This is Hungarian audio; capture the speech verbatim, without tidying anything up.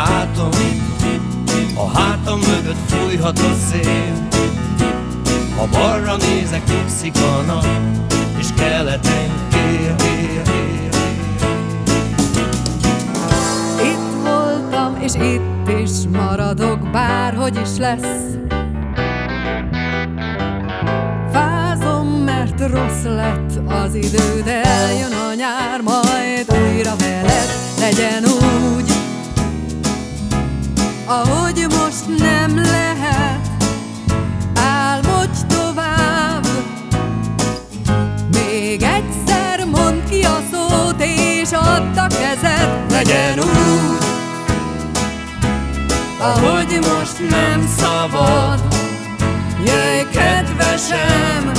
látom, a hátam mögött fújhat a szél. Ha balra nézek, nyugszik a nap, és keleten él, él, él. Itt voltam, és itt is maradok, bárhogy is lesz. Fázom, mert rossz lett az idő, de eljön a nyár, majd újra veled. Legyen úgy, ahogy most nem lehet. Álmodj tovább, még egyszer mondd ki a szót, és add a kezed. Legyen úgy, ahogy most nem szabad. Jöjj, kedvesem,